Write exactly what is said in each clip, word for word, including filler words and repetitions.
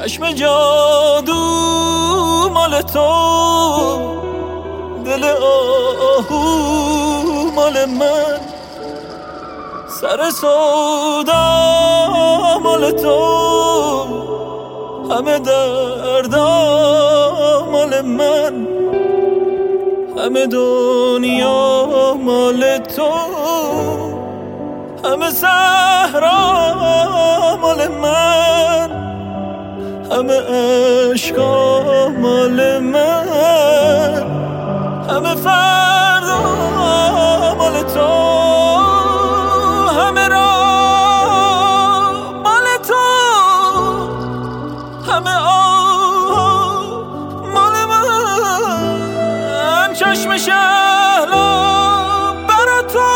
چشم جادو مال تو، دل آهو مال من، سر سودا مال تو، همه دردا مال من، همه دنیا مال تو، همه صحرا مال من، همه عشقا مال من، همه فردا مال تو، همه راه مال تو، همه آه مال من، چشم شهلا برا تو،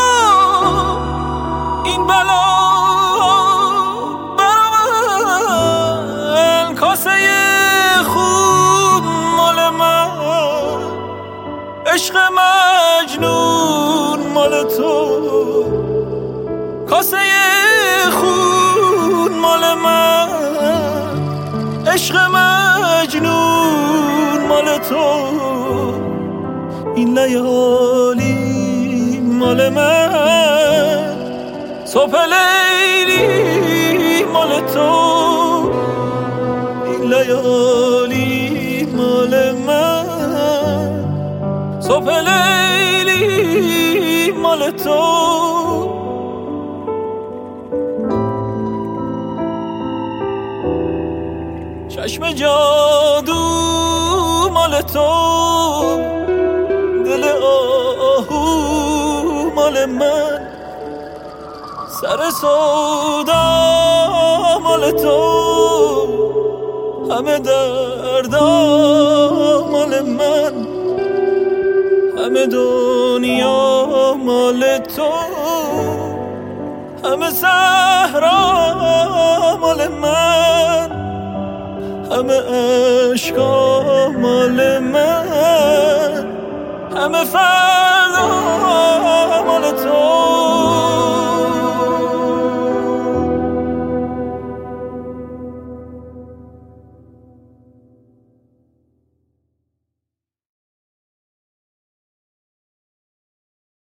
این بلا برا من، کاسه خون مال من، عشق مجنون مال تو، کاسه خون مال من، عشق مجنون مال تو، این لیالی مال من، صبح لیلی مال تو، این لیالی مال من، صبح لیلی مال تو. چشم جادو مال تو، دل آهو مال من، سر سودا مال تو، همه دردا مال من، همه دنیا مال تو، همه صحرا مال من، همه عشقا مال من، همه فردا